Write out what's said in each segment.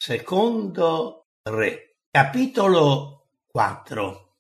Secondo Re, capitolo 4.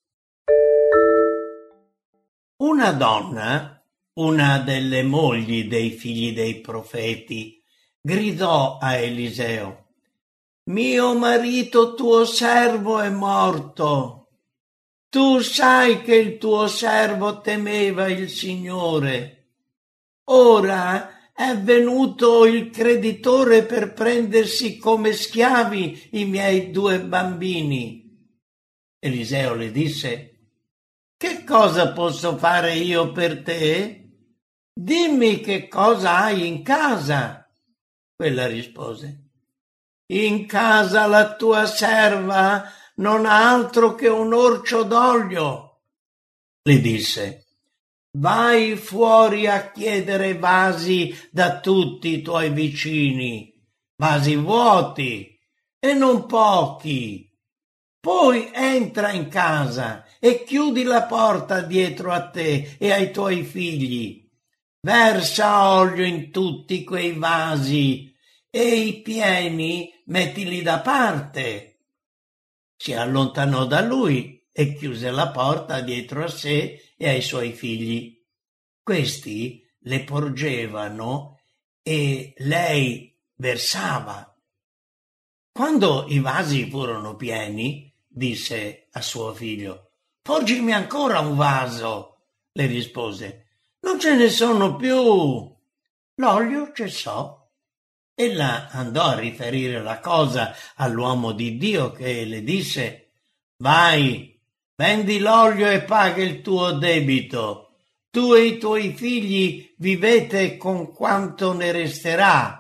Una donna, una delle mogli dei figli dei profeti, gridò a Eliseo: «Mio marito tuo servo è morto. Tu sai che il tuo servo temeva il Signore. Ora è venuto il creditore per prendersi come schiavi i miei 2 bambini». Eliseo le disse: «Che cosa posso fare io per te? Dimmi che cosa hai in casa». Quella rispose: «In casa la tua serva non ha altro che un orcio d'olio». Le disse: «Vai fuori a chiedere vasi da tutti i tuoi vicini, vasi vuoti e non pochi. Poi entra in casa e chiudi la porta dietro a te e ai tuoi figli. Versa olio in tutti quei vasi e i pieni mettili da parte». Si allontanò da lui e chiuse la porta dietro a sé e ai suoi figli. Questi le porgevano e lei versava. Quando i vasi furono pieni, disse a suo figlio: «Porgimi ancora un vaso». Le rispose: «Non ce ne sono più». L'olio cessò. Ella andò a riferire la cosa all'uomo di Dio, che le disse: «Vai, vendi l'olio e paga il tuo debito. Tu e i tuoi figli vivete con quanto ne resterà».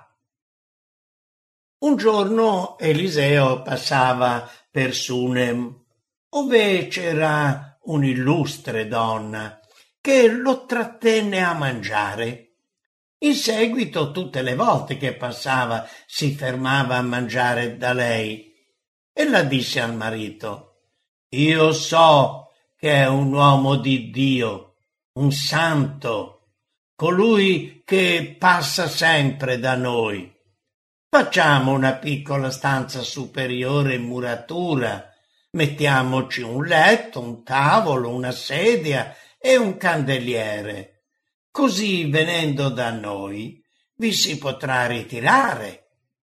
Un giorno Eliseo passava per Sunem, ove c'era un'illustre donna che lo trattenne a mangiare. In seguito, tutte le volte che passava, si fermava a mangiare da lei. Ella disse al marito: «Io so che è un uomo di Dio, un santo, colui che passa sempre da noi. Facciamo una piccola stanza superiore in muratura, mettiamoci un letto, un tavolo, una sedia e un candeliere. Così, venendo da noi, vi si potrà ritirare».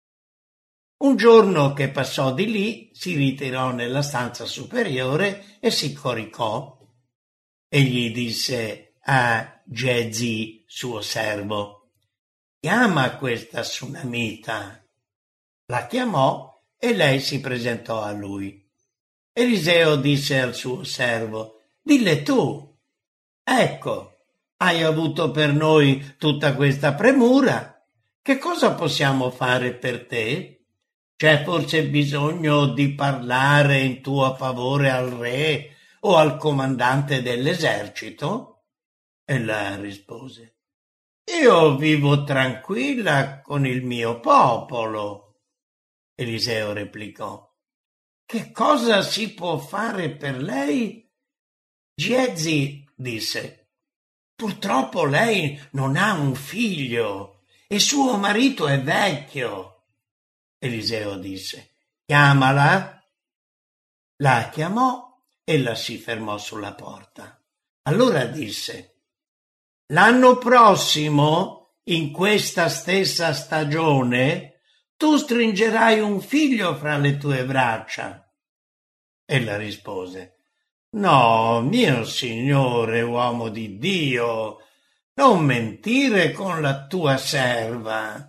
Un giorno che passò di lì, si ritirò nella stanza superiore e si coricò. Egli disse a Gezi, suo servo: «Chiama questa Sunamita». La chiamò e lei si presentò a lui. Eliseo disse al suo servo: «Dille tu, ecco, hai avuto per noi tutta questa premura. Che cosa possiamo fare per te? C'è forse bisogno di parlare in tuo favore al re o al comandante dell'esercito?» Ella rispose: «Io vivo tranquilla con il mio popolo». Eliseo replicò: «Che cosa si può fare per lei?» Giezi disse: «Purtroppo lei non ha un figlio e suo marito è vecchio». Eliseo disse: «Chiamala». La chiamò e la si fermò sulla porta. Allora disse: «L'anno prossimo, in questa stessa stagione, tu stringerai un figlio fra le tue braccia». Ella rispose: «No, mio signore, uomo di Dio, non mentire con la tua serva».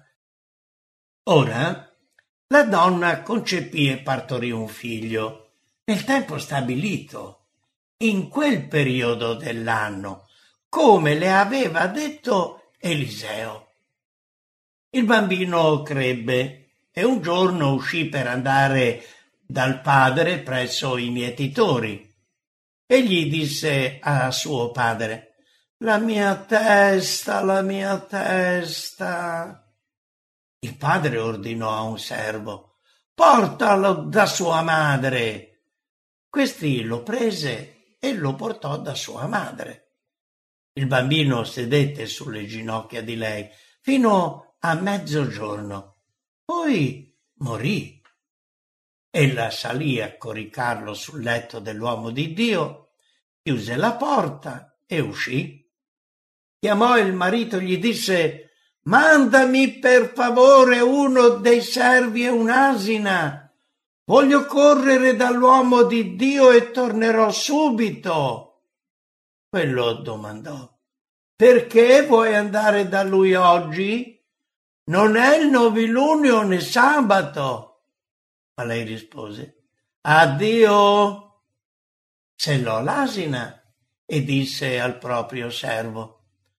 Ora la donna concepì e partorì un figlio nel tempo stabilito, in quel periodo dell'anno, come le aveva detto Eliseo. Il bambino crebbe e un giorno uscì per andare dal padre presso i mietitori. Egli disse a suo padre: «La mia testa, la mia testa». Il padre ordinò a un servo: «Portalo da sua madre». Questi lo prese e lo portò da sua madre. Il bambino sedette sulle ginocchia di lei fino a mezzogiorno, poi morì. Ella salì a coricarlo sul letto dell'uomo di Dio, chiuse la porta e uscì. Chiamò il marito e gli disse: «Mandami per favore uno dei servi e un'asina. Voglio correre dall'uomo di Dio e tornerò subito». Quello domandò: «Perché vuoi andare da lui oggi? Non è il novilunio né sabato». Ma lei rispose: «Addio». Sellò l'asina e disse al proprio servo: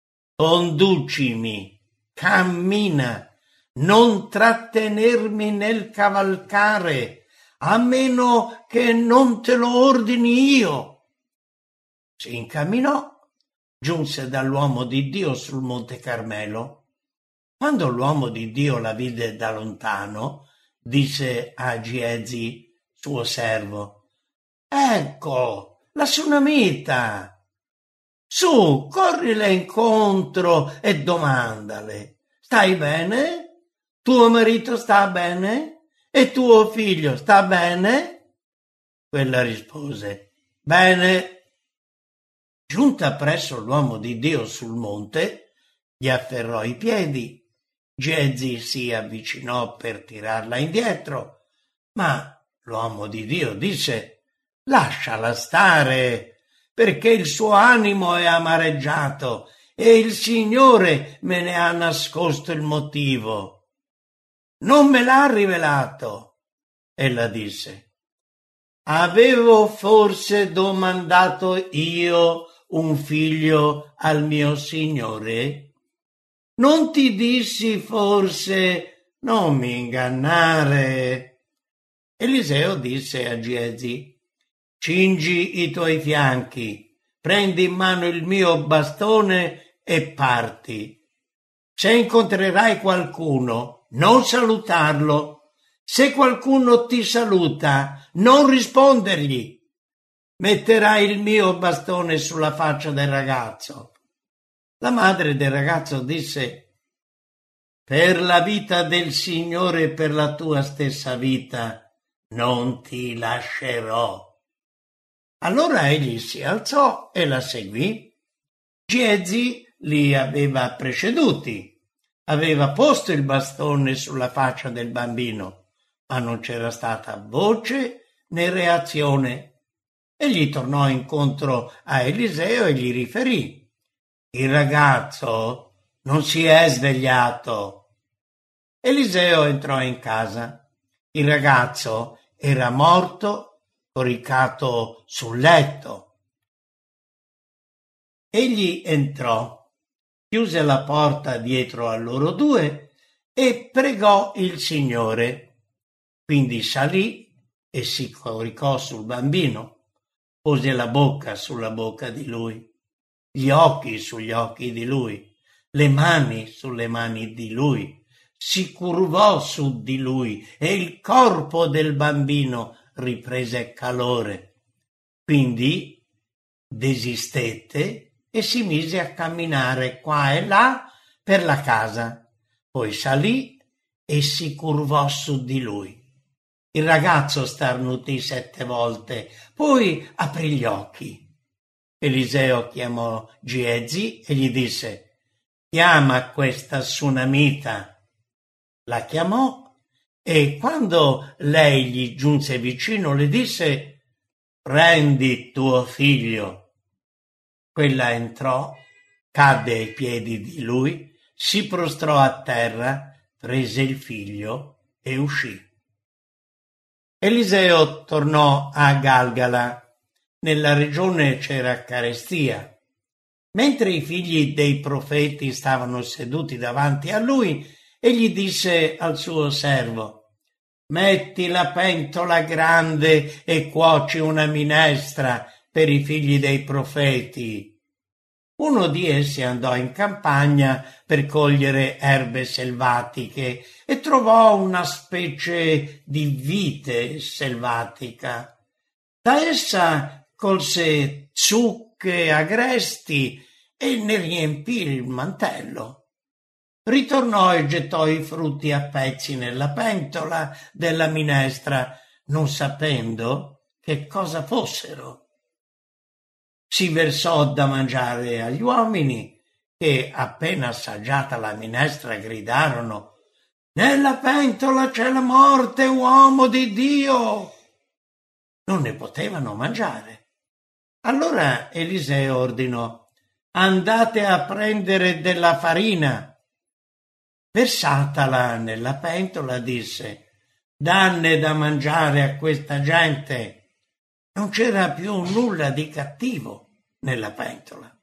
«Conducimi, cammina, non trattenermi nel cavalcare, a meno che non te lo ordini io». Si incamminò, giunse dall'uomo di Dio sul Monte Carmelo. Quando l'uomo di Dio la vide da lontano, disse a Giezi, suo servo: «Ecco, la Sunamita! Su, corrile incontro e domandale: stai bene? Tuo marito sta bene? E tuo figlio sta bene?» Quella rispose: «Bene». Giunta presso l'uomo di Dio sul monte, gli afferrò i piedi. Giezi si avvicinò per tirarla indietro, ma l'uomo di Dio disse: «Lasciala stare, perché il suo animo è amareggiato e il Signore me ne ha nascosto il motivo. Non me l'ha rivelato». Ella disse: «Avevo forse domandato io un figlio al mio Signore? Non ti dissi forse: non mi ingannare?» Eliseo disse a Giezi: «Cingi i tuoi fianchi, prendi in mano il mio bastone e parti. Se incontrerai qualcuno, non salutarlo. Se qualcuno ti saluta, non rispondergli. Metterai il mio bastone sulla faccia del ragazzo». La madre del ragazzo disse: «Per la vita del Signore e per la tua stessa vita non ti lascerò». Allora egli si alzò e la seguì. Giezi li aveva preceduti, aveva posto il bastone sulla faccia del bambino, ma non c'era stata voce né reazione. Egli tornò incontro a Eliseo e gli riferì: «Il ragazzo non si è svegliato». Eliseo entrò in casa. Il ragazzo era morto, coricato sul letto. Egli entrò, chiuse la porta dietro a loro due e pregò il Signore. Quindi salì e si coricò sul bambino, pose la bocca sulla bocca di lui, gli occhi sugli occhi di lui, le mani sulle mani di lui, si curvò su di lui e il corpo del bambino riprese calore. Quindi desistette e si mise a camminare qua e là per la casa. Poi salì e si curvò su di lui. Il ragazzo starnutì 7 volte, poi aprì gli occhi. Eliseo chiamò Giezi e gli disse: «Chiama questa Sunamita». La chiamò e quando lei gli giunse vicino le disse: «Prendi tuo figlio». Quella entrò, cadde ai piedi di lui, si prostrò a terra, prese il figlio e uscì. Eliseo tornò a Galgala. Nella regione c'era carestia. Mentre i figli dei profeti stavano seduti davanti a lui, egli disse al suo servo: «Metti la pentola grande e cuoci una minestra per i figli dei profeti». Uno di essi andò in campagna per cogliere erbe selvatiche e trovò una specie di vite selvatica. Da essa colse zucche agresti e ne riempì il mantello. Ritornò e gettò i frutti a pezzi nella pentola della minestra, non sapendo che cosa fossero. Si versò da mangiare agli uomini che, appena assaggiata la minestra, gridarono: «Nella pentola c'è la morte, uomo di Dio!» Non ne potevano mangiare. Allora Eliseo ordinò: «Andate a prendere della farina». Versatala nella pentola, disse: «Danne da mangiare a questa gente». Non c'era più nulla di cattivo nella pentola.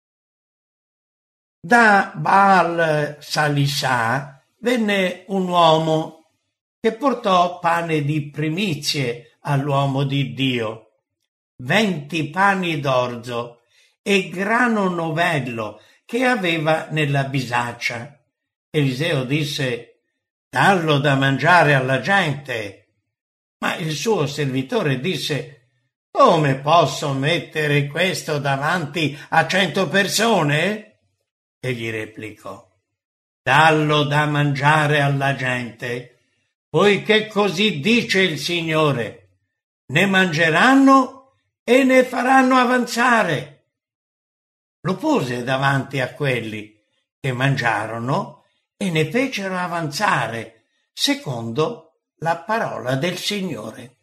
Da Baal Salissà venne un uomo che portò pane di primizie all'uomo di Dio, 20 pani d'orzo e grano novello che aveva nella bisaccia. Eliseo disse: «Dallo da mangiare alla gente». Ma il suo servitore disse: «Come posso mettere questo davanti a 100 persone?» Egli replicò: «Dallo da mangiare alla gente, poiché così dice il Signore: ne mangeranno e ne faranno avanzare». Lo pose davanti a quelli che mangiarono e ne fecero avanzare, secondo la parola del Signore.